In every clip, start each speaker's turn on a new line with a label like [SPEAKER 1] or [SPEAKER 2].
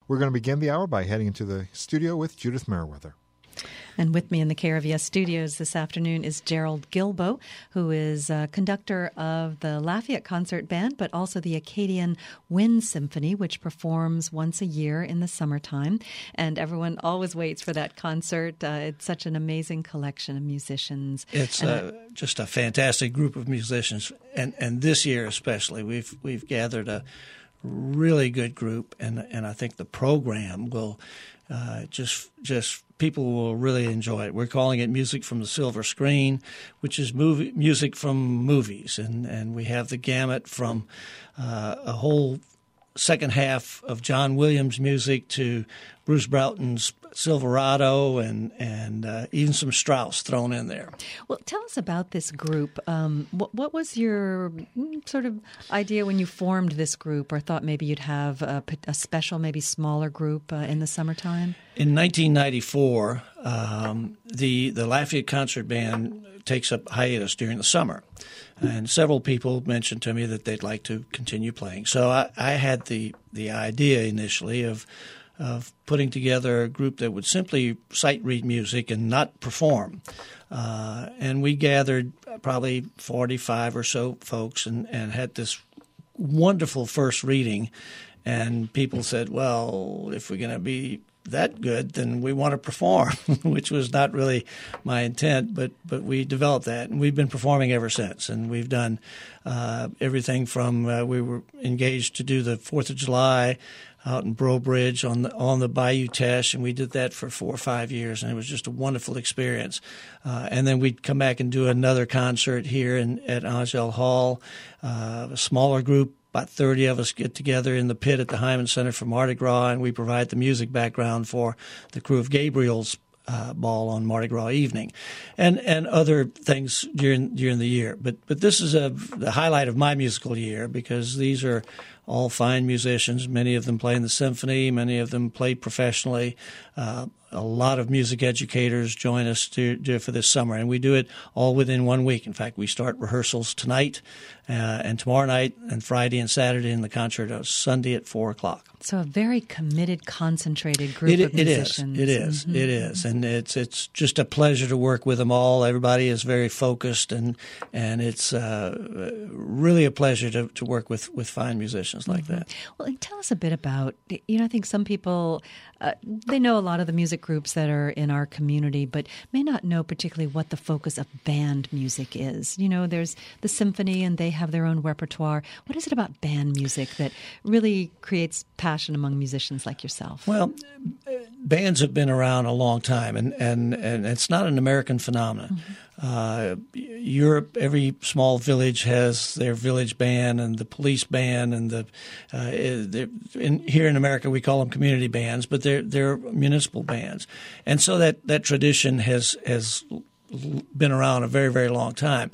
[SPEAKER 1] We're going to begin the hour by heading into the studio with Judith Merriweather.
[SPEAKER 2] And with me in the KRVS studios this afternoon is Gerald Guilbeau, who is conductor of the Lafayette Concert Band, but also the Acadian Wind Symphony, which performs once a year in the summertime. And everyone always waits for that concert. It's such an amazing collection of musicians.
[SPEAKER 3] It's just a fantastic group of musicians. And this year especially, we've gathered a really good group, and I think the program will just people will really enjoy it. We're calling it Music from the Silver Screen, which is music from movies, and we have the gamut from a whole second half of John Williams music to Bruce Broughton's Silverado and even some Strauss thrown in there.
[SPEAKER 2] Well, tell us about this group. What was your sort of idea when you formed this group, or thought maybe you'd have a special, maybe smaller group in the summertime?
[SPEAKER 3] In 1994, the Lafayette Concert Band takes up hiatus during the summer. And several people mentioned to me that they'd like to continue playing. So I had the idea initially of putting together a group that would simply sight read music and not perform. And we gathered probably 45 or so folks and had this wonderful first reading. And people said, well, if we're going to be that good, then we want to perform, which was not really my intent, but we developed that, and we've been performing ever since. And we've done everything from we were engaged to do the 4th of July out in Breaux Bridge on the Bayou Teche, and we did that for 4 or 5 years, and it was just a wonderful experience. And then we'd come back and do another concert here at Angel Hall, a smaller group. About 30 of us get together in the pit at the Hyman Center for Mardi Gras, and we provide the music background for the crew of Gabriel's Ball on Mardi Gras evening, and other things during the year. But this is the highlight of my musical year, because these are all fine musicians. Many of them play in the symphony. Many of them play professionally. A lot of music educators join us to do it for this summer, and we do it all within 1 week. In fact, we start rehearsals tonight and tomorrow night and Friday and Saturday, and the concert on Sunday at 4 o'clock.
[SPEAKER 2] So a very committed, concentrated group of musicians.
[SPEAKER 3] It is, and it's just a pleasure to work with them all. Everybody is very focused, and it's really a pleasure to work with fine musicians like that.
[SPEAKER 2] Well, and tell us a bit about, I think some people, they know a lot of the music groups that are in our community, but may not know particularly what the focus of band music is. There's the symphony, and they have their own repertoire. What is it about band music that really creates passion among musicians like yourself?
[SPEAKER 3] Well, bands have been around a long time, and it's not an American phenomenon. Europe, every small village has their village band and the police band, and here in America we call them community bands, but they're municipal bands, and so that tradition has been around a very, very long time.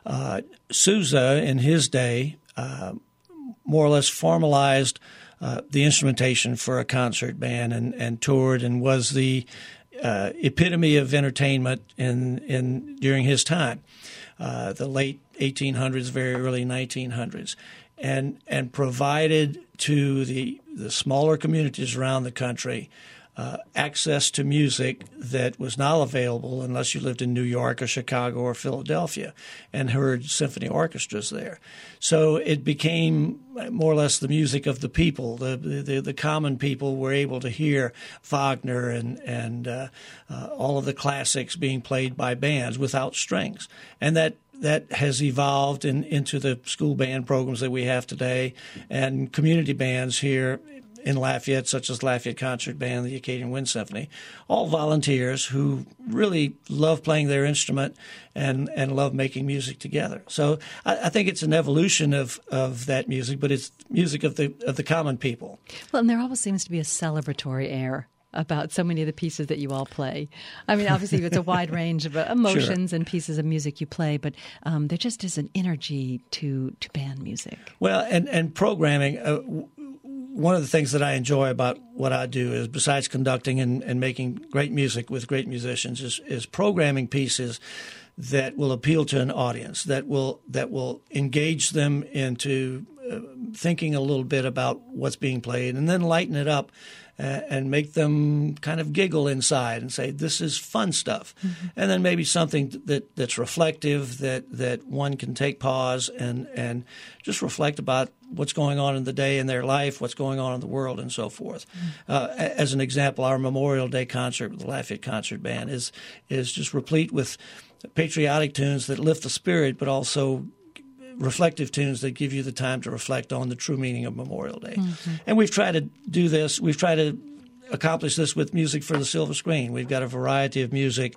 [SPEAKER 3] Sousa, in his day, more or less formalized the instrumentation for a concert band and toured and was the epitome of entertainment during his time, the late 1800s, very early 1900s, and provided to the smaller communities around the country access to music that was not available unless you lived in New York or Chicago or Philadelphia and heard symphony orchestras there. So it became more or less the music of the people. The common people were able to hear Wagner and all of the classics being played by bands without strings. And that has evolved into the school band programs that we have today, and community bands here in Lafayette, such as Lafayette Concert Band, the Acadian Wind Symphony, all volunteers who really love playing their instrument and love making music together. So I think it's an evolution of that music, but it's music of the common people.
[SPEAKER 2] Well, and there always seems to be a celebratory air about so many of the pieces that you all play. I mean, obviously, it's a wide range of emotions and pieces of music you play, but there just is an energy to band music.
[SPEAKER 3] Well, and programming. One of the things that I enjoy about what I do is, besides conducting and making great music with great musicians, is programming pieces that will appeal to an audience, that will engage them into thinking a little bit about what's being played, and then lighten it up and make them kind of giggle inside and say, this is fun stuff. And then maybe something that's reflective, that one can take pause and just reflect about what's going on in the day in their life, what's going on in the world, and so forth. As an example, our Memorial Day concert with the Lafayette Concert Band is just replete with patriotic tunes that lift the spirit, but also reflective tunes that give you the time to reflect on the true meaning of Memorial Day. And we've tried to do this. We've tried to accomplish this with music for the silver screen. We've got a variety of music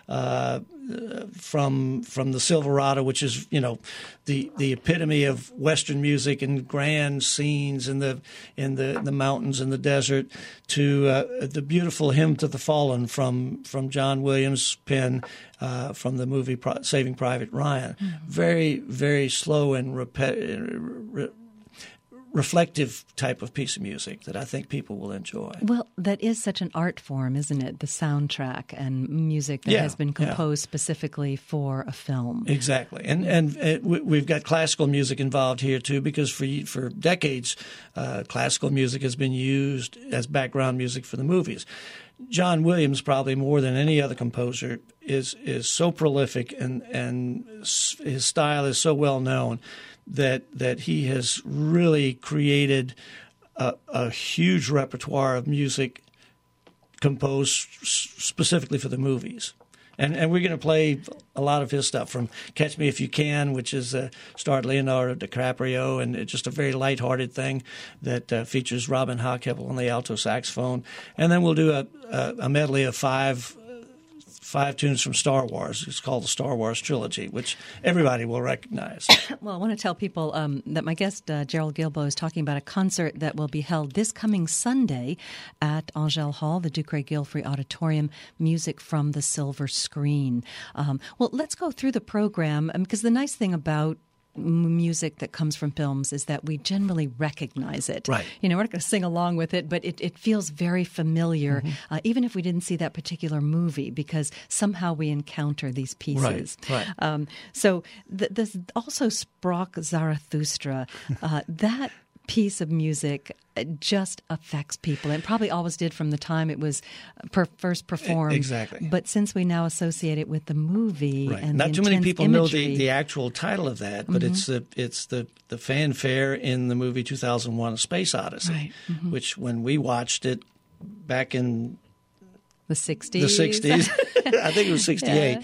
[SPEAKER 3] from the Silverado, which is, you know, the epitome of Western music and grand scenes in the mountains and the desert, to the beautiful Hymn to the Fallen from John Williams' pen from the movie Saving Private Ryan. Very, very slow and reflective type of piece of music that I think people will enjoy.
[SPEAKER 2] Well, that is such an art form, isn't it? The soundtrack and music that has been composed specifically for a film.
[SPEAKER 3] Exactly. And we've got classical music involved here, too, because for decades, classical music has been used as background music for the movies. John Williams, probably more than any other composer, is so prolific and his style is so well known that he has really created a huge repertoire of music composed specifically for the movies. And we're going to play a lot of his stuff, from Catch Me If You Can, which is starred Leonardo DiCaprio, and it's just a very lighthearted thing that features Robin Hochheppel on the alto saxophone. And then we'll do a medley of five tunes from Star Wars. It's called the Star Wars Trilogy, which everybody will recognize.
[SPEAKER 2] Well, I want to tell people that my guest, Gerald Guilbeau, is talking about a concert that will be held this coming Sunday at Angell Hall, the Ducre-Gilfrey Auditorium, Music from the Silver Screen. Well, let's go through the program, because the nice thing about music that comes from films is that we generally recognize it.
[SPEAKER 3] Right.
[SPEAKER 2] You know, we're not going to sing along with it, but it feels very familiar, even if we didn't see that particular movie, because somehow we encounter these pieces.
[SPEAKER 3] Right.
[SPEAKER 2] So this also Sprach Zarathustra, that piece of music just affects people, and probably always did from the time it was first performed.
[SPEAKER 3] Exactly.
[SPEAKER 2] But since we now associate it with the movie, and
[SPEAKER 3] not
[SPEAKER 2] the
[SPEAKER 3] too many people
[SPEAKER 2] imagery,
[SPEAKER 3] know the actual title of that, but it's the fanfare in the movie 2001: A Space Odyssey, which when we watched it back in
[SPEAKER 2] the 60s.
[SPEAKER 3] The 60s. I think it was 68.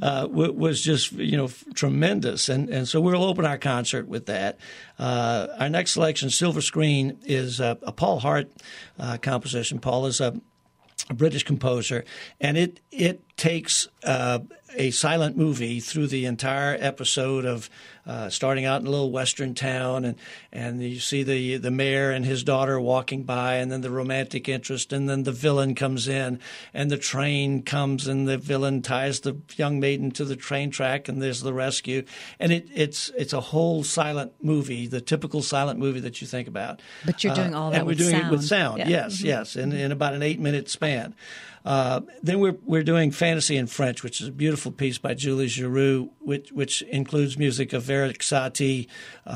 [SPEAKER 3] Was just, tremendous. And so we'll open our concert with that. Our next selection, Silver Screen, is a Paul Hart composition. Paul is a British composer, and it takes a silent movie through the entire episode of starting out in a little western town, and you see the mayor and his daughter walking by, and then the romantic interest, and then the villain comes in, and the train comes, and the villain ties the young maiden to the train track, and there's the rescue, and it's a whole silent movie, the typical silent movie that you think about.
[SPEAKER 2] But you're doing all that
[SPEAKER 3] and
[SPEAKER 2] with
[SPEAKER 3] we're doing
[SPEAKER 2] sound.
[SPEAKER 3] it with sound.
[SPEAKER 2] Yeah.
[SPEAKER 3] Yes, in about an 8-minute span. Then we're doing Fantasy in French, which is a beautiful piece by Julie Giroux, which includes music of Eric Satie,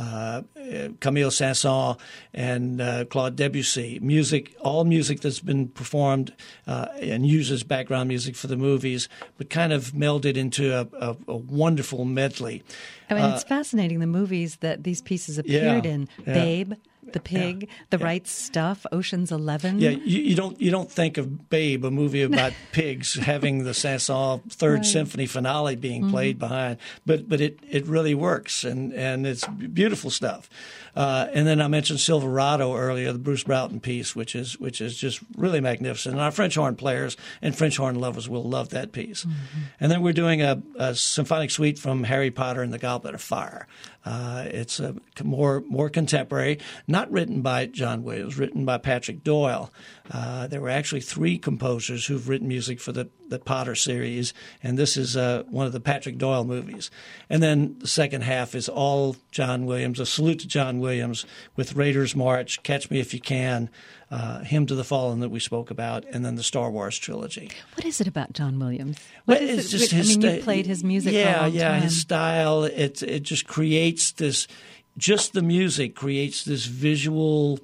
[SPEAKER 3] Camille Saint-Saëns, and Claude Debussy. All music that's been performed and uses background music for the movies, but kind of melded into a wonderful medley.
[SPEAKER 2] I mean, it's fascinating, the movies that these pieces appeared in.
[SPEAKER 3] Yeah.
[SPEAKER 2] Babe, The Pig, The Right Stuff, Ocean's 11.
[SPEAKER 3] Yeah, you don't think of Babe, a movie about pigs, having the Saint-Saëns Third Symphony finale being played behind, but it really works, and it's beautiful stuff. And then I mentioned Silverado earlier, the Bruce Broughton piece, which is just really magnificent. And our French horn players and French horn lovers will love that piece. And then we're doing a symphonic suite from Harry Potter and the Goblet of Fire. It's a more contemporary, not written by John Williams, written by Patrick Doyle. There were actually 3 composers who've written music for the Potter series, and this is one of the Patrick Doyle movies. And then the second half is all John Williams, a salute to John Williams with Raiders March, Catch Me If You Can, Hymn to the Fallen that we spoke about, and then the Star Wars trilogy.
[SPEAKER 2] What is it about John Williams?
[SPEAKER 3] It's just his
[SPEAKER 2] you played his music for a long time.
[SPEAKER 3] His style. It just creates this. Just the music creates this visual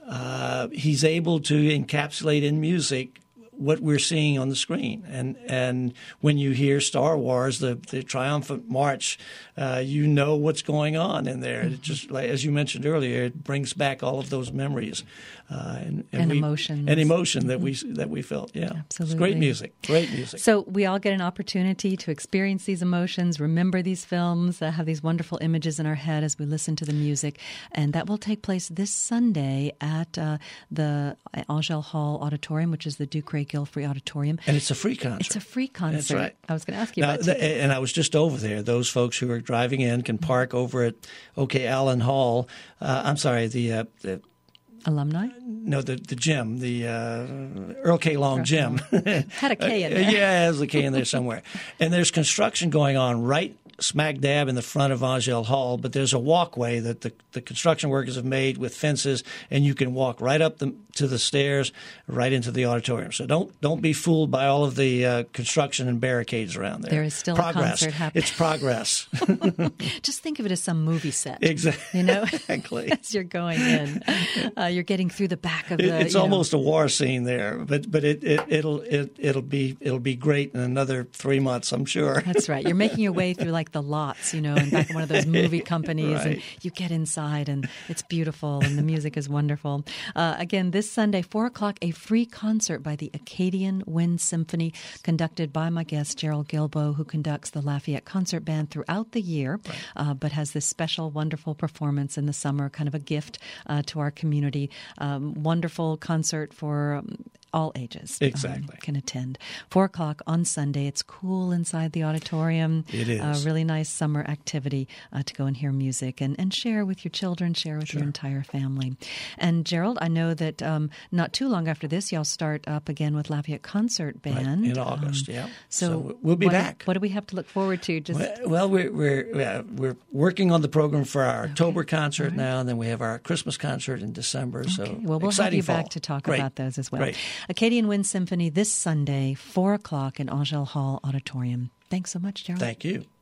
[SPEAKER 3] he's able to encapsulate in music what we're seeing on the screen. And when you hear Star Wars, the triumphant march, you know what's going on in there. It just, like as you mentioned earlier, it brings back all of those memories and
[SPEAKER 2] emotions.
[SPEAKER 3] And emotion that we felt. Yeah,
[SPEAKER 2] absolutely.
[SPEAKER 3] It's great music. Great music.
[SPEAKER 2] So we all get an opportunity to experience these emotions, remember these films, have these wonderful images in our head as we listen to the music. And that will take place this Sunday at the Angel Hall Auditorium, which is the Duke Ray Gilfrey Auditorium.
[SPEAKER 3] And it's a free concert.
[SPEAKER 2] It's a free concert.
[SPEAKER 3] That's right.
[SPEAKER 2] I was going to ask you about tickets.
[SPEAKER 3] And I was just over there. Those folks who are driving in can park over at OK Allen Hall. I'm sorry, the
[SPEAKER 2] alumni?
[SPEAKER 3] No, the gym, the Earl K. Long gym.
[SPEAKER 2] Had a K in there.
[SPEAKER 3] Yeah, there's a K in there somewhere. And there's construction going on right smack dab in the front of Angel Hall, but there's a walkway that the construction workers have made with fences, and you can walk right up to the stairs, right into the auditorium. So don't be fooled by all of the construction and barricades around there.
[SPEAKER 2] There is still
[SPEAKER 3] progress.
[SPEAKER 2] a concert happening.
[SPEAKER 3] It's progress.
[SPEAKER 2] Just think of it as some movie set.
[SPEAKER 3] Exactly.
[SPEAKER 2] You know,
[SPEAKER 3] exactly.
[SPEAKER 2] As you're going in, you're getting through the back of the.
[SPEAKER 3] It's almost a war scene there, but it'll be great in another 3 months, I'm sure.
[SPEAKER 2] That's right. You're making your way through like the lots, and back in one of those movie companies,
[SPEAKER 3] right.
[SPEAKER 2] And you get inside, and it's beautiful, and the music is wonderful. Again, this Sunday, 4:00, a free concert by the Acadian Wind Symphony, conducted by my guest Gerald Guilbeau, who conducts the Lafayette Concert Band throughout the year, right. But has this special, wonderful performance in the summer, kind of a gift to our community. Wonderful concert for all ages.
[SPEAKER 3] Exactly.
[SPEAKER 2] Can attend. 4:00 on Sunday. It's cool inside the auditorium.
[SPEAKER 3] It is.
[SPEAKER 2] Really nice summer activity to go and hear music and share with your children, share with your entire family. And Gerald, I know that not too long after this, y'all start up again with Lafayette Concert Band.
[SPEAKER 3] Right. In August, yeah.
[SPEAKER 2] So
[SPEAKER 3] we'll be back.
[SPEAKER 2] What do we have to look forward to?
[SPEAKER 3] Well, we're working on the program for our October concert now, and then we have our Christmas concert in December.
[SPEAKER 2] Okay.
[SPEAKER 3] So
[SPEAKER 2] we'll have you back to talk about those as well.
[SPEAKER 3] Great.
[SPEAKER 2] Acadian Wind Symphony this Sunday, 4:00 in Angel Hall Auditorium. Thanks so much, Gerald.
[SPEAKER 3] Thank you.